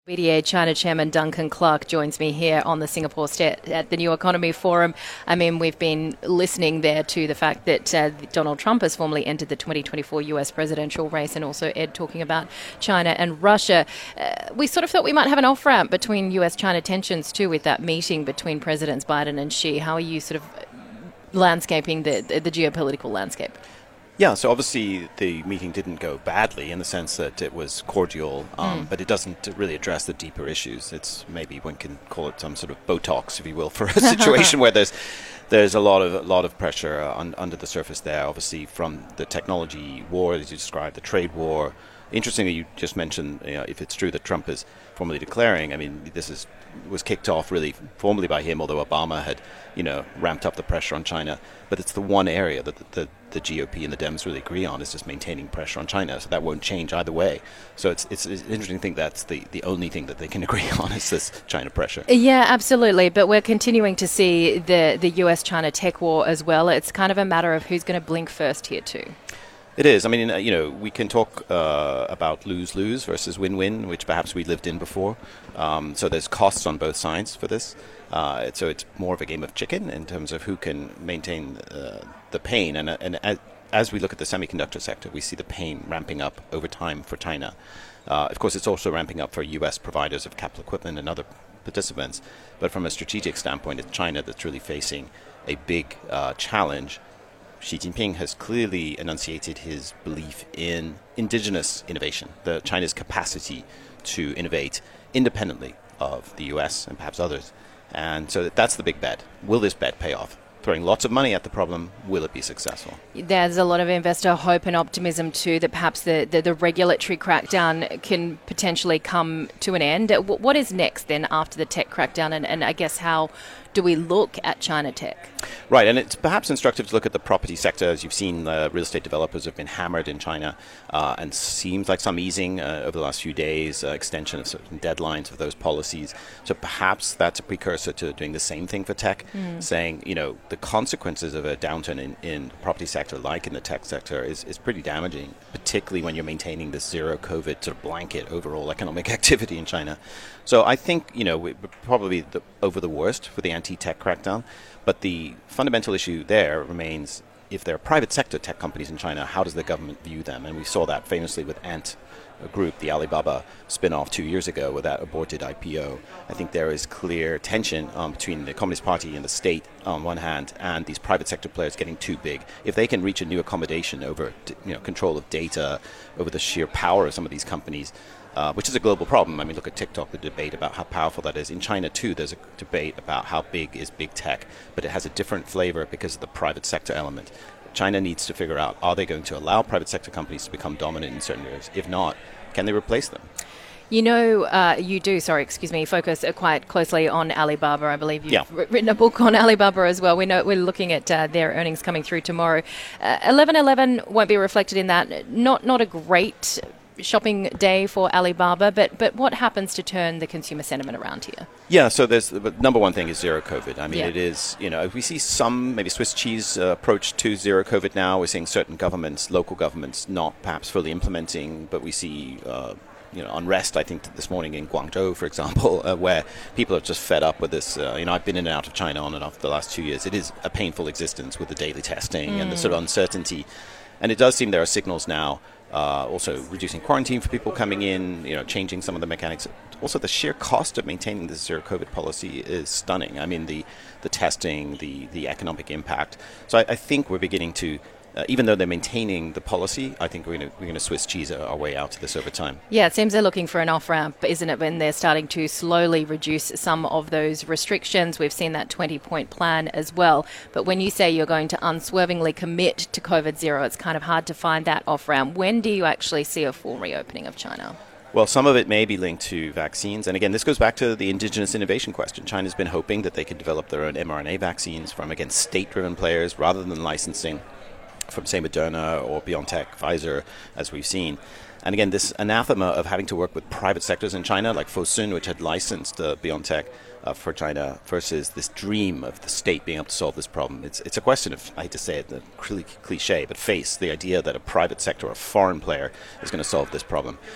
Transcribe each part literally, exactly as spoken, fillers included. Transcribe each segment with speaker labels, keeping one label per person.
Speaker 1: B D A China Chairman Duncan Clark joins me here on the Singapore State at the New Economy Forum. I mean, we've been listening there to the fact that uh, Donald Trump has formally entered the twenty twenty-four U S presidential race, and also Ed talking about China and Russia. Uh, we sort of thought we might have an off-ramp between U S-China tensions too with that meeting between Presidents Biden and Xi. How are you sort of landscaping the, the, the geopolitical landscape?
Speaker 2: Yeah, so obviously the meeting didn't go badly in the sense that it was cordial, um, mm. but it doesn't really address the deeper issues. It's maybe one can call it some sort of Botox, if you will, for a situation where there's there's a lot of a lot of pressure on, under the surface there. Obviously, from the technology war, as you described, the trade war. Interestingly, you just mentioned, you know, if it's true that Trump is formally declaring. I mean, this is was kicked off really formally by him, although Obama had, you know, ramped up the pressure on China. But it's the one area that the, the, the G O P and the Dems really agree on is just maintaining pressure on China. So that won't change either way. So it's it's, it's interesting to think that's the, the only thing that they can agree on is this China pressure.
Speaker 1: Yeah, absolutely. But we're continuing to see the, the U S-China tech war as well. It's kind of a matter of who's going to blink first here too.
Speaker 2: It is. I mean, you know, we can talk uh, about lose-lose versus win-win, which perhaps we lived in before. Um, so there's costs on both sides for this. Uh, so it's more of a game of chicken in terms of who can maintain uh, the pain. And, and as, as we look at the semiconductor sector, we see the pain ramping up over time for China. Uh, of course, it's also ramping up for U S providers of capital equipment and other participants. But from a strategic standpoint, it's China that's really facing a big uh, challenge. Xi Jinping has clearly enunciated his belief in indigenous innovation, the China's capacity to innovate independently of the U S and perhaps others. And so that's the big bet. Will this bet pay off? Throwing lots of money at the problem, will it be successful?
Speaker 1: There's a lot of investor hope and optimism too that perhaps the, the, the regulatory crackdown can potentially come to an end. What is next then after the tech crackdown, and, and I guess how do we look at China tech?
Speaker 2: Right, and it's perhaps instructive to look at the property sector. As you've seen, uh, real estate developers have been hammered in China, uh, and seems like some easing uh, over the last few days, uh, extension of certain deadlines of those policies. So perhaps that's a precursor to doing the same thing for tech, mm. saying, you know, the consequences of a downturn in, in the property sector, like in the tech sector, is, is pretty damaging, particularly when you're maintaining this zero COVID sort of blanket overall economic activity in China. So I think, you know, we're probably the, over the worst for the anti-tech crackdown. But the fundamental issue there remains, if there are private sector tech companies in China, how does the government view them? And we saw that famously with Ant Group, the Alibaba spin-off two years ago with that aborted I P O. I think there is clear tension um, between the Communist Party and the state on one hand, and these private sector players getting too big. If they can reach a new accommodation over, you know, control of data, over the sheer power of some of these companies, Uh, which is a global problem. I mean, look at TikTok, the debate about how powerful that is. In China, too, there's a debate about how big is big tech, but it has a different flavor because of the private sector element. China needs to figure out, are they going to allow private sector companies to become dominant in certain areas? If not, can they replace them?
Speaker 1: You know, uh, you do, sorry, excuse me, focus uh, quite closely on Alibaba. I believe you've
Speaker 2: yeah.
Speaker 1: wr- written a book on Alibaba as well. We know we're looking at uh, their earnings coming through tomorrow. Uh, eleven eleven won't be reflected in that. Not, not a great shopping day for Alibaba, but but what happens to turn the consumer sentiment around here?
Speaker 2: Yeah, so there's the number one thing is zero COVID. I mean,
Speaker 1: yeah.
Speaker 2: it is, you know, we see some maybe Swiss cheese uh, approach to zero COVID now. We're seeing certain governments, local governments, not perhaps fully implementing, but we see uh, you know, unrest, I think, this morning in Guangzhou, for example, uh, where people are just fed up with this. Uh, you know, I've been in and out of China on and off the last two years. It is a painful existence with the daily testing mm. and the sort of uncertainty. And it does seem there are signals now, uh, also reducing quarantine for people coming in, you know, changing some of the mechanics. Also, the sheer cost of maintaining the zero COVID policy is stunning. I mean, the, the testing, the, the economic impact. So I, I think we're beginning to, Uh, even though they're maintaining the policy, I think we're going we're going to Swiss cheese our way out of this over time.
Speaker 1: Yeah, it seems they're looking for an off-ramp, isn't it, when they're starting to slowly reduce some of those restrictions. We've seen that twenty-point plan as well. But when you say you're going to unswervingly commit to COVID zero, it's kind of hard to find that off-ramp. When do you actually see a full reopening of China?
Speaker 2: Well, some of it may be linked to vaccines. And again, this goes back to the indigenous innovation question. China's been hoping that they could develop their own mRNA vaccines from, again, state-driven players rather than licensing from, say, Moderna or BioNTech, Pfizer, as we've seen. And again, this anathema of having to work with private sectors in China, like Fosun, which had licensed uh, BioNTech uh, for China, versus this dream of the state being able to solve this problem. It's it's a question of, I hate to say it, the cliche, but face, the idea that a private sector, a foreign player, is going to solve this problem.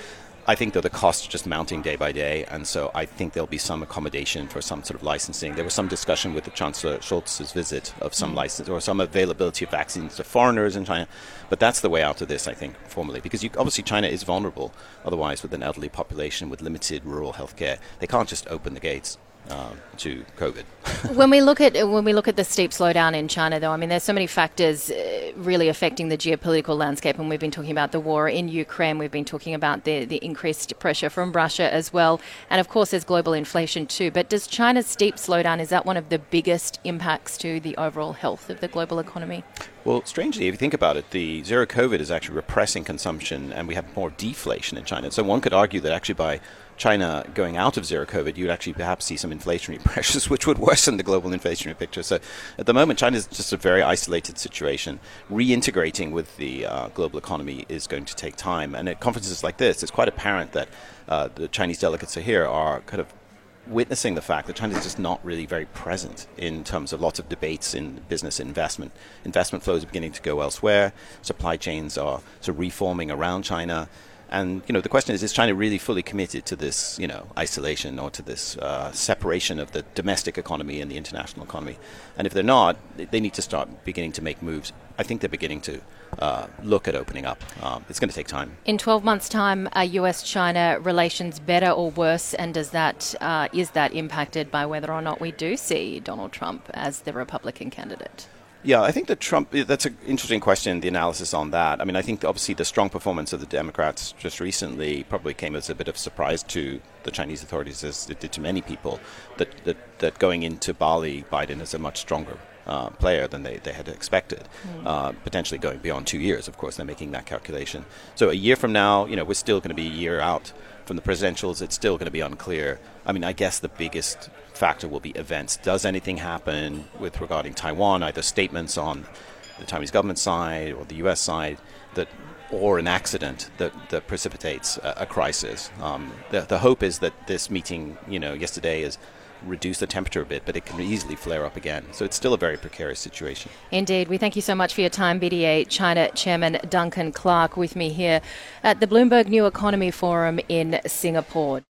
Speaker 2: I think that the costs are just mounting day by day, and so I think there'll be some accommodation for some sort of licensing. There was some discussion with the Chancellor Scholz's visit of some mm. license or some availability of vaccines to foreigners in China, but that's the way out of this, I think, formally, because you, obviously China is vulnerable otherwise with an elderly population with limited rural healthcare. They can't just open the gates Um, to COVID.
Speaker 1: when we look at when we look at the steep slowdown in China, though, I mean, there's so many factors uh, really affecting the geopolitical landscape, and we've been talking about the war in Ukraine. We've been talking about the the increased pressure from Russia as well, and of course, there's global inflation too. But does China's steep slowdown, is that one of the biggest impacts to the overall health of the global economy?
Speaker 2: Well, strangely, if you think about it, the zero COVID is actually repressing consumption, and we have more deflation in China. So one could argue that actually by China going out of zero COVID, you'd actually perhaps see some inflationary pressures, which would worsen the global inflationary picture. So at the moment, China is just a very isolated situation. Reintegrating with the uh, global economy is going to take time. And at conferences like this, it's quite apparent that uh, the Chinese delegates here are kind of witnessing the fact that China is just not really very present in terms of lots of debates in business investment. Investment flows are beginning to go elsewhere. Supply chains are sort of reforming around China. And, you know, the question is, is China really fully committed to this, you know, isolation or to this uh, separation of the domestic economy and the international economy? And if they're not, they need to start beginning to make moves. I think they're beginning to uh, look at opening up. Um, it's going to take time.
Speaker 1: In twelve months' time, are U S China relations better or worse? And does that uh, is that impacted by whether or not we do see Donald Trump as the Republican candidate?
Speaker 2: Yeah, I think that Trump, that's an interesting question, the analysis on that. I mean, I think obviously the strong performance of the Democrats just recently probably came as a bit of surprise to the Chinese authorities, as it did to many people, that, that, that going into Bali, Biden is a much stronger uh, player than they, they had expected, mm. uh, potentially going beyond two years, of course, they're making that calculation. So a year from now, you know, we're still going to be a year out from the presidentials. It's still going to be unclear. I mean, I guess the biggest factor will be events. Does anything happen with regarding Taiwan, either statements on the Chinese government side or the U S side, that, or an accident that, that precipitates a, a crisis? Um, the, the hope is that this meeting, you know, yesterday is reduce the temperature a bit, but it can easily flare up again. So it's still a very precarious situation.
Speaker 1: Indeed. We thank you so much for your time, B D A China Chairman Duncan Clark, with me here at the Bloomberg New Economy Forum in Singapore.